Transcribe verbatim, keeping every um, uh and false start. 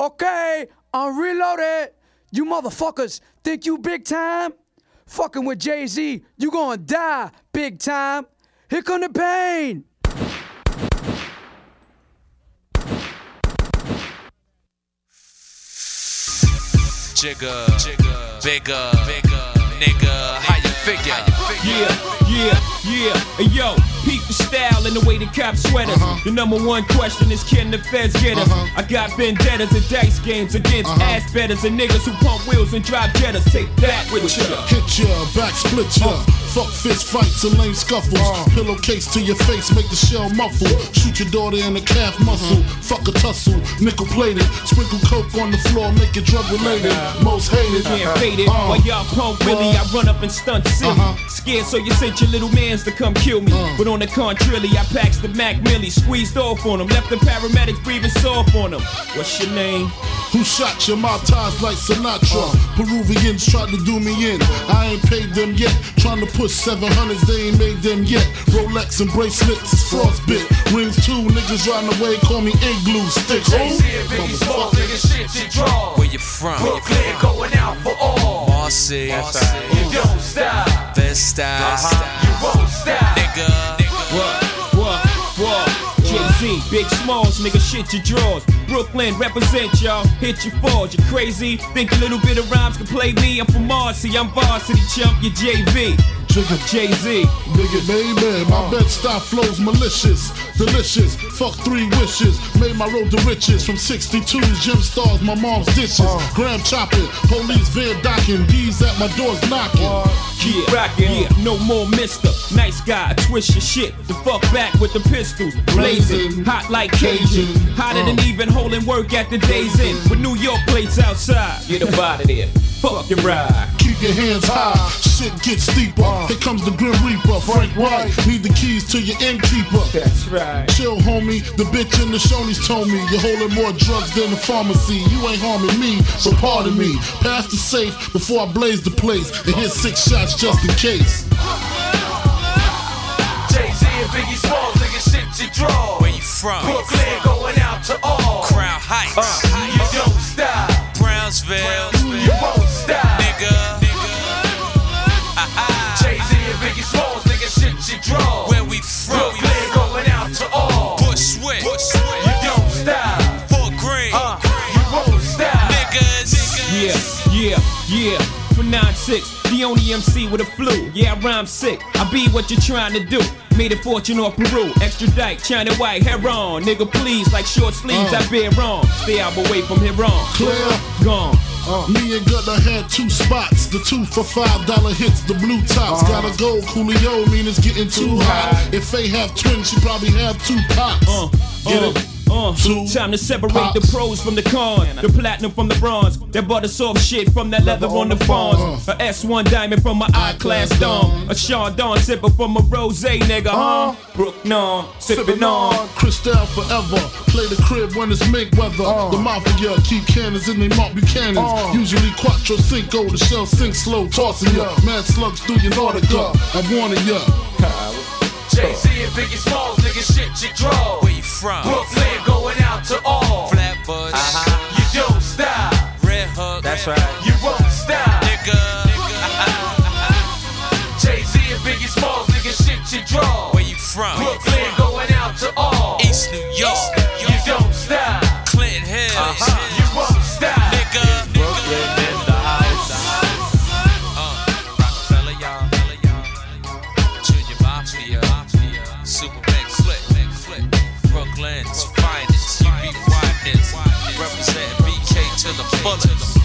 Okay, I'm reloaded. You motherfuckers think you big time? Fucking with Jay-Z, you gonna die big time. Here come the pain. Jigga, Jigga, bigger, bigger, nigga, how you figure? Yeah, yeah, yeah, hey yo, peep the style and the way the cops sweat us. Uh-huh. The number one question is can the feds get us? Uh-huh. I got vendettas and dice games against uh-huh. ass betters and niggas who pump wheels and drive jettas. Take that with ya. Hit ya, back split ya. Uh. Fuck fist fights and lame scuffles. Uh. Pillowcase to your face, make the shell muffle. Shoot your daughter in the calf muscle. Uh-huh. Fuck a tussle, nickel plated. Sprinkle coke on the floor, make it drug related. Uh-huh. Most hated. Can't fade it. Uh. While y'all pump Willie, I run up and stunt silly. Uh-huh. Scared so you sent your little mans to come kill me. Uh. But on the contrary, I packs the Mac Millie, squeezed off on them, left the paramedics breathing soft on them. What's your name? Who shot your my ties like Sinatra? Uh. Peruvians tried to do me in. I ain't paid them yet. Trying to push seven hundreds, they ain't made them yet. Rolex and bracelets is frostbit. Rings too, niggas riding away, call me igloo sticks. Jay-Z and Biggie Smalls, nigga, shit you draw. Where you from? Brooklyn, going out for all. Marcy, you don't stop. Best style, uh-huh. You won't stop. Nigga, nigga. What, what, what? Jay-Z, Big Smalls, nigga, shit your drawers. Brooklyn, represent y'all, hit your fours. You crazy? Think a little bit of rhymes can play me? I'm from Marcy, I'm varsity chump, you J V. Jay-Z, nigga, baby, my bed style flows malicious, delicious. Fuck three wishes, made my road to riches. From sixty-twos, gym stars, my mom's dishes. Uh. Gram chopping, police van docking, D's at my doors knocking. Uh. Yeah, rockin', yeah, no more mister. Nice guy, twist your shit. The fuck back with the pistols, blazing, hot like Cajun, hotter uh. than even holding work at the day's end. With New York plates outside, get up out of there. Fuck your ride. Keep your hands high, shit gets steeper. Uh. Here comes the Grim Reaper, Frank White. Need the keys to your innkeeper. That's right. Chill, homie. The bitch in the Shoney's told me you're holding more drugs than the pharmacy. You ain't harming me, so pardon me. Pass the safe before I blaze the place and hit six shots just in case. Jay-Z and Biggie Smalls, nigga, shit you draw. Where you from? Brooklyn, going out to all. Crown Heights. Uh, you don't stop. Brownsville. You won't stop. Nigga. Jay-Z and Biggie Smalls, nigga, shit you draw. Where we from? Brooklyn, going out to all. Bushwick. You don't stop. Fort Greene. Uh, you won't stop. Niggas. Yeah, yeah, yeah. For nine six, the only M C with a flu. Yeah, I rhyme sick. I be what you're trying to do. Made a fortune off Peru. Extradite, China white, hair on. Nigga, please, like short sleeves, uh. I bear wrong. Stay out away from here on. Clear. Gone. Uh. Me and Gunna had two spots. The two for five dollar hits, the blue tops. Uh. Gotta go, Coolio, mean it's getting too, too hot. hot. If they have twins, she probably have two pops. Uh. Get uh. it? Uh, Time to separate pops. The pros from the cons, the platinum from the bronze, that butter soft shit from that leather on the fawns. A S one diamond from my I-class dome, a Sean Dawn sipper from a rosé nigga, huh? Brook non, sippin' on. Cristal forever, play the crib when it's mink weather. Uh. The mafia keep cannons in they Mark Buchanans. Uh. Usually Quattro Cinco, the shell sink slow, tossing ya. Mad slugs through your Nautica, I wanted ya. Jay-Z and Biggie Smalls, nigga, shit you draw. Where you from? Brooklyn, going out to all. Flatbush. Uh-huh. You don't stop. Red Hook. That's right. You won't stop. Nigga. Jay-Z and Biggie Smalls, nigga, shit you draw. Where you from? Brooklyn, going out to all. East New York. You don't stop. Clinton Hills. Uh-huh. You won't stop. Nigga. Brooklyn in the house. Uh, Rockefeller, y'all. Junior Mafia. Super Big Flip. Brooklyn's finest. You be widest. Representing B K to the fullest.